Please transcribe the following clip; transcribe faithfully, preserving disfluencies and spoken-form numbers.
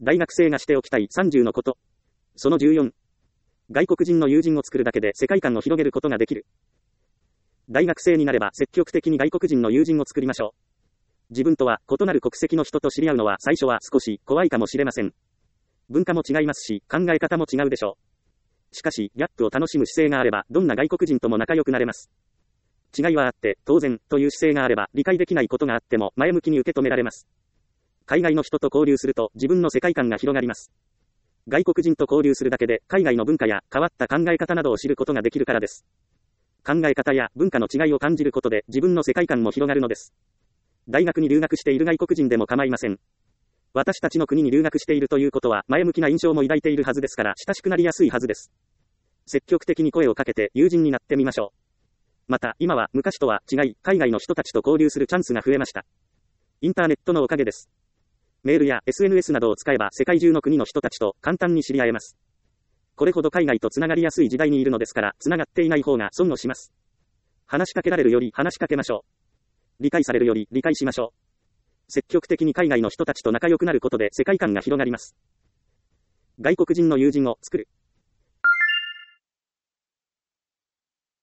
大学生がしておきたいさんじゅうのこと。そのじゅうよん。外国人の友人を作るだけで世界観を広げることができる。大学生になれば積極的に外国人の友人を作りましょう。自分とは異なる国籍の人と知り合うのは最初は少し怖いかもしれません。文化も違いますし、考え方も違うでしょう。しかし、ギャップを楽しむ姿勢があれば、どんな外国人とも仲良くなれます。違いはあって、当然、という姿勢があれば、理解できないことがあっても、前向きに受け止められます。海外の人と交流すると、自分の世界観が広がります。外国人と交流するだけで、海外の文化や変わった考え方などを知ることができるからです。考え方や文化の違いを感じることで、自分の世界観も広がるのです。大学に留学している外国人でも構いません。私たちの国に留学しているということは、前向きな印象も抱いているはずですから、親しくなりやすいはずです。積極的に声をかけて友人になってみましょう。また、今は昔とは違い、海外の人たちと交流するチャンスが増えました。インターネットのおかげです。メールや エスエヌエス などを使えば世界中の国の人たちと簡単に知り合えます。これほど海外とつながりやすい時代にいるのですから、つながっていない方が損をします。話しかけられるより話しかけましょう。理解されるより理解しましょう。積極的に海外の人たちと仲良くなることで世界観が広がります。外国人の友人を作る。